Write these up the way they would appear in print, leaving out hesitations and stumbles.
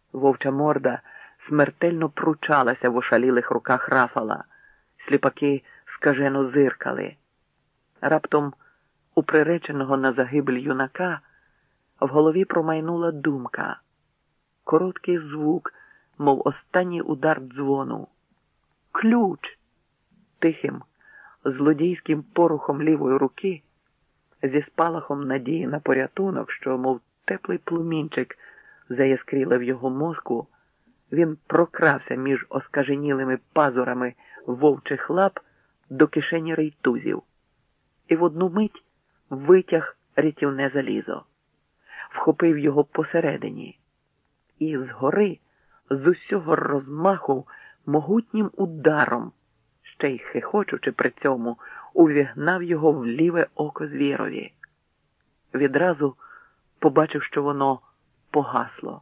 Вовча морда смертельно пручалася в ошалілих руках Рафала. Сліпаки скажено зиркали. Раптом у приреченого на загибель юнака в голові промайнула думка. Короткий звук, мов останній удар дзвону. Ключ! Тихим, злодійським порухом лівої руки, зі спалахом надії на порятунок, що, мов теплий плумінчик, заяскріла в його мозку, він прокрався між оскаженілими пазурами вовчих лап до кишені рейтузів і в одну мить витяг рятівне залізо, вхопив його посередині і згори, з усього розмаху, могутнім ударом, ще й хихочучи при цьому, увігнав його в ліве око звірові. Відразу побачив, що воно погасло.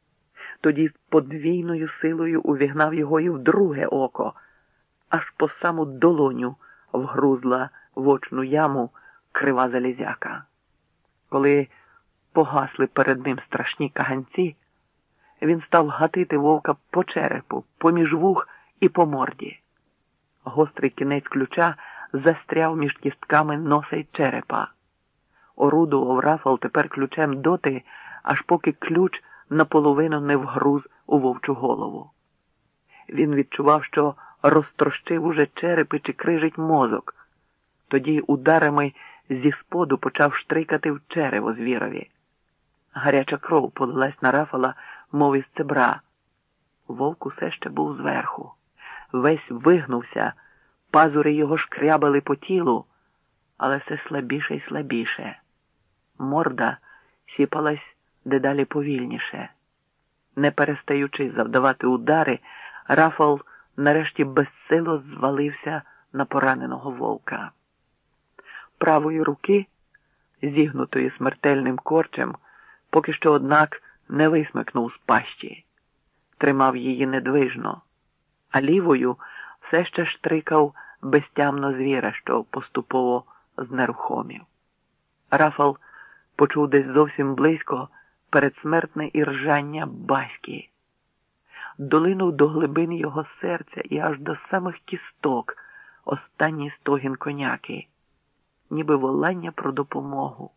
Тоді подвійною силою увігнав його і в друге око, аж по саму долоню вгрузла в очну яму крива залізяка. Коли погасли перед ним страшні каганці, він став гатити вовка по черепу, поміж вух і по морді. Гострий кінець ключа застряв між кістками носа й черепа. Орудував Рафал тепер ключем доти, аж поки ключ наполовину не вгруз у вовчу голову. Він відчував, що розтрощив уже черепи чи крижить мозок. Тоді ударами зі споду почав штрикати в черево звірові. Гаряча кров полилась на Рафала, мов із цебра. Вовк усе ще був зверху. Весь вигнувся, пазури його шкрябали по тілу, але все слабіше й слабіше. Морда сіпалась дедалі повільніше. Не перестаючи завдавати удари, Рафал нарешті безсило звалився на пораненого вовка. Правої руки, зігнутої смертельним корчем, поки що, однак, не висмикнув з пащі. Тримав її недвижно, а лівою все ще штрикав безтямно звіра, що поступово знерухомів. Рафал почув десь зовсім близько передсмертне іржання Баськи. Долинув до глибин його серця і аж до самих кісток останній стогін коняки, ніби волання про допомогу.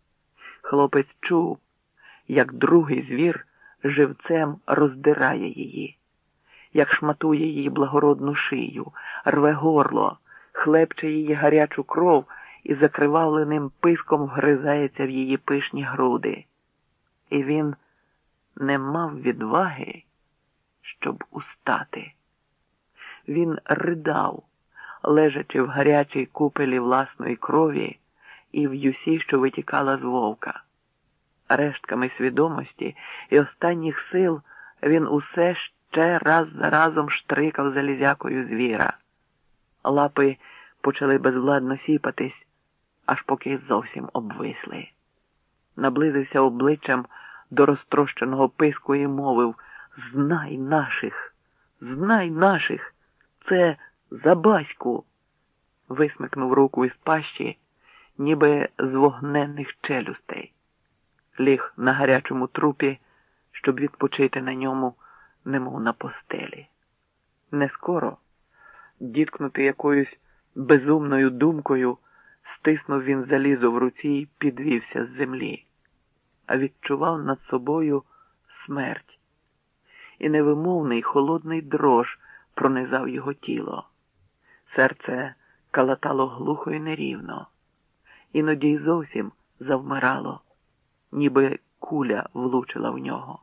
Хлопець чув, як другий звір живцем роздирає її, як шматує її благородну шию, рве горло, хлепче її гарячу кров і закривавленим писком вгризається в її пишні груди. І він не мав відваги, щоб устати. Він ридав, лежачи в гарячій купелі власної крові і в юсі, що витікала з вовка. Рештками свідомості і останніх сил він усе ще раз за разом штрикав залізякою звіра. Лапи почали безвладно сіпатись, аж поки зовсім обвисли. Наблизився обличчям до розтрощеного писку і мовив: «Знай наших! Знай наших! Це за Баську!» Висмикнув руку із пащі, ніби з вогненних челюстей. Ліг на гарячому трупі, щоб відпочити на ньому, немов на постелі. Нескоро, діткнутий якоюсь безумною думкою, стиснув він залізо в руці і підвівся з землі, а відчував над собою смерть. І невимовний холодний дрож пронизав його тіло. Серце калатало глухо і нерівно, іноді й зовсім завмирало, ніби куля влучила в нього.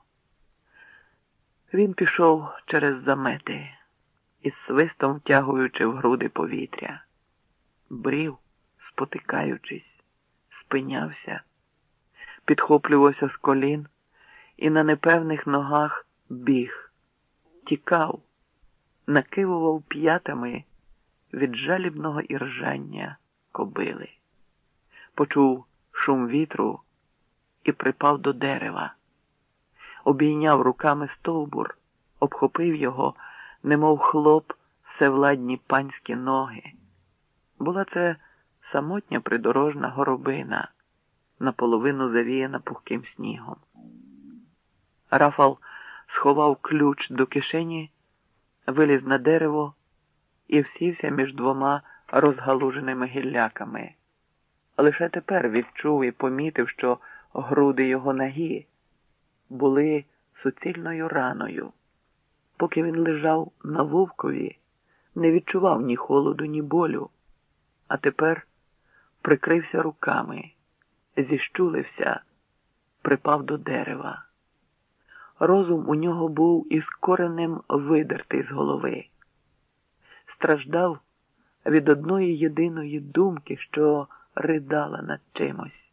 Він пішов через замети, із свистом втягуючи в груди повітря. Брів, спотикаючись, спинявся, підхоплювався з колін і на непевних ногах біг, тікав, накивував п'ятами від жалібного іржання кобили. Почув шум вітру і припав до дерева. Обійняв руками стовбур, обхопив його, немов хлоп, всевладні панські ноги. Була це самотня придорожна горобина, наполовину завіяна пухким снігом. Рафал сховав ключ до кишені, виліз на дерево і всівся між двома розгалуженими гілляками. Лише тепер відчув і помітив, що груди його ноги були суцільною раною. Поки він лежав на вовкові, не відчував ні холоду, ні болю, а тепер прикрився руками, зіщулився, припав до дерева. Розум у нього був із коренем видертий з голови. Страждав від одної єдиної думки, що ридала над чимось.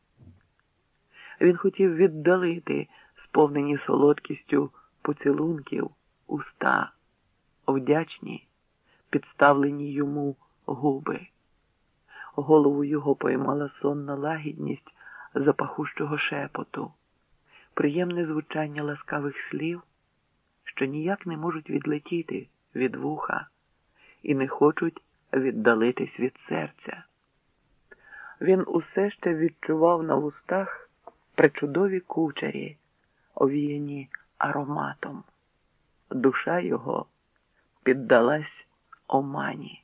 Він хотів віддалити сповнені солодкістю поцілунків уста, вдячні, підставлені йому губи. Голову його поймала сонна лагідність запахущого шепоту, приємне звучання ласкавих слів, що ніяк не можуть відлетіти від вуха і не хочуть віддалитись від серця. Він усе ще відчував на вустах пречудові кучері, овіяні ароматом. Душа його піддалась омані.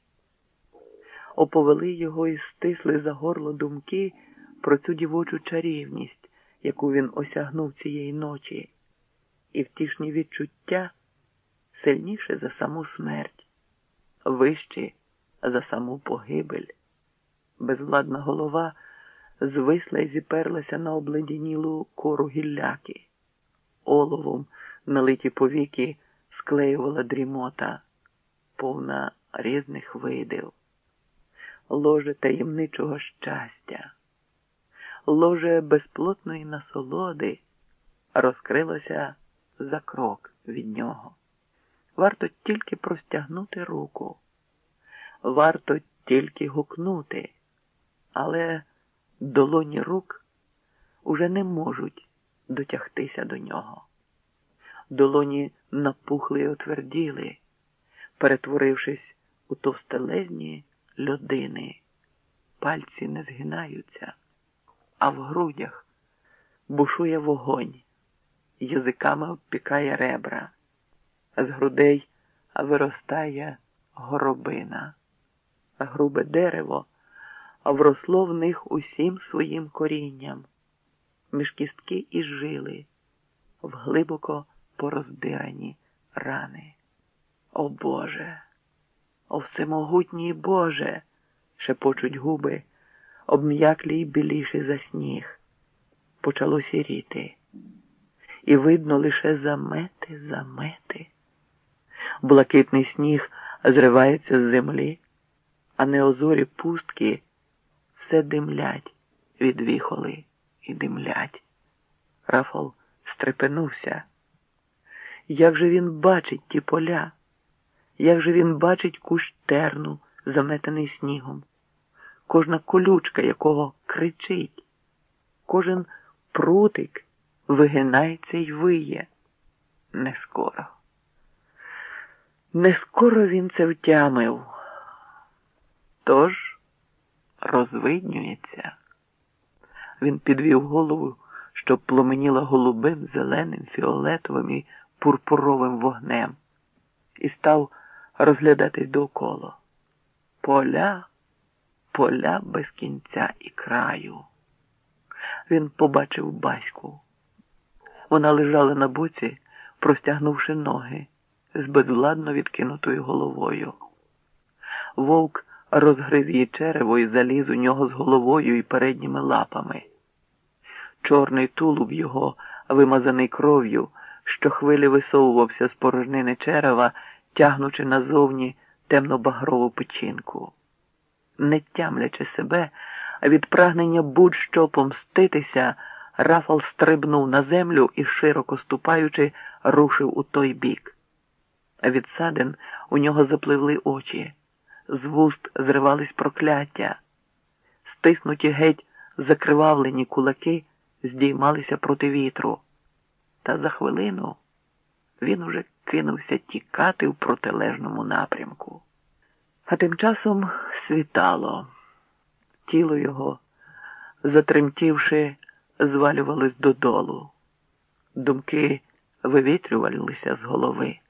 Оповели його і стисли за горло думки про цю дівочу чарівність, яку він осягнув цієї ночі, і втішні відчуття сильніше за саму смерть, вищі за саму погибель. Безвладна голова звисла й зіперлася на обледенілу кору гілляки. Оловом налиті повіки склеювала дрімота, повна різних видів. Ложе таємничого щастя, ложе безплотної насолоди розкрилося за крок від нього. Варто тільки простягнути руку, варто тільки гукнути, але долоні рук уже не можуть дотягтися до нього. Долоні напухли й отверділи, перетворившись у товстелезні людини. Пальці не згинаються, а в грудях бушує вогонь, язиками обпікає ребра, з грудей виростає горобина. Грубе дерево вросло в них усім своїм корінням, між кістки і жили, в глибоко пороздирані рани. О Боже! О всемогутній Боже! Шепочуть губи, обм'яклі й біліші за сніг. Почало сіріти, і видно лише замети. Блакитний сніг зривається з землі, а неозорі пустки все димлять від віхоли і димлять. Рафал стрепенувся. Як же він бачить ті поля? Як же він бачить кущ терну, заметений снігом? Кожна колючка якого кричить, кожен прутик вигинається й виє. Не скоро він це втямив. Тож розвиднюється. Він підвів голову, що пломеніла голубим, зеленим, фіолетовим і пурпуровим вогнем, і став розглядатись довкола. Поля без кінця і краю. Він побачив Баську. Вона лежала на боці, простягнувши ноги, з безвладно відкинутою головою. Вовк розгрив її черево і заліз у нього з головою і передніми лапами. Чорний тулуб його, вимазаний кров'ю, щохвилі висовувався з порожнини черева, тягнучи назовні темно-багрову печінку. Не тямлячи себе, від прагнення будь-що помститися, Рафал стрибнув на землю і, широко ступаючи, рушив у той бік. Від садин у нього запливли очі, з вуст зривались прокляття. Стиснуті геть закривавлені кулаки здіймалися проти вітру. Та за хвилину він уже кинувся тікати в протилежному напрямку. А тим часом світало. Тіло його, затремтівши, звалювалось додолу. Думки вивітрювалися з голови.